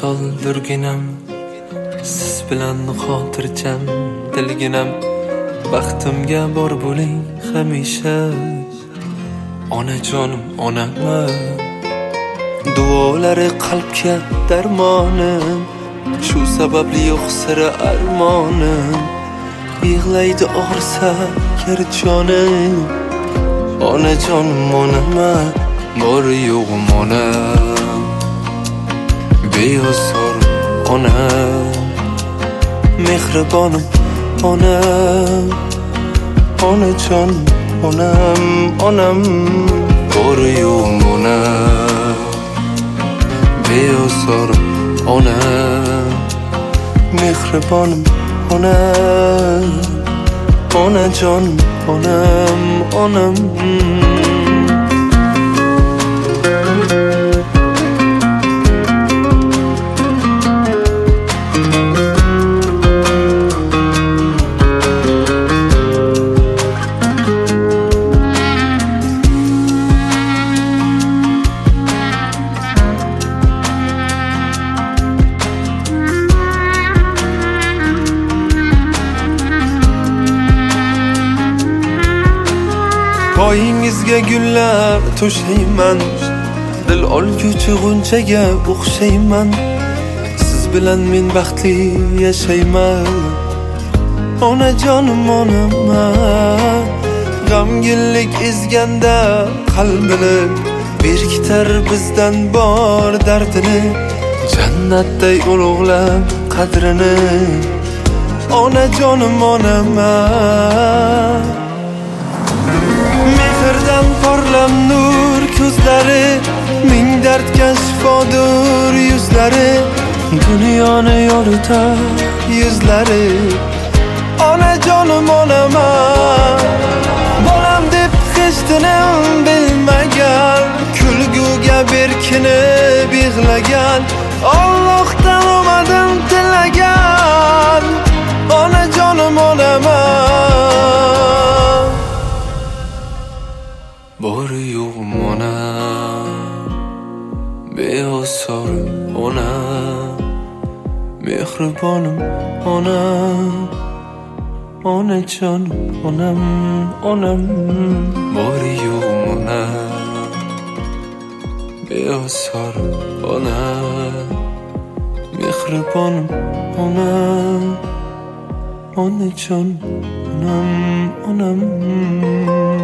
soldurginam, siz bilan xotirjam dilginam. Baxtimga bor bo'ling hamisha, onajonim onamma. Duolari qalbga darmonim, shu sababli yo'q sira armonim. Yig'laydi og'risa yer jonim, onajonim onamma. Bor yo'g'im onam, beosor onam, mehribonim onam, onajonim onam, onam. Bor yo'g'im onam, beosor onam, mehribonim onam, onajonim onam, onam. Poyingizga gullar to'shayman, dil olguchi g'unchaga o'xshayman. Siz bilan men baxtli yashayman, onajonim onamma. G'amginlik ezganda qalbini, berkitar bizdan bor dardini. Jannatday ulug'lab qadrini, onajonim onamma. Mehrdan porlam nur ko'zlari, ming dardga shifodur yuzlari. Dunyoni yoritar yuzlari, onajonim onamma. Bolam deb hech tinim bilmagan, kulguga berkinib yig'lagan. Allohdan omadim tilagan, onajonim onamma. Bor yo'g'im onam, beosor onam, mehribonim onam, onajonim onam, onam. Bor yo'g'im onam, beosor onam, mehribonim onam, onajonim onam, onam.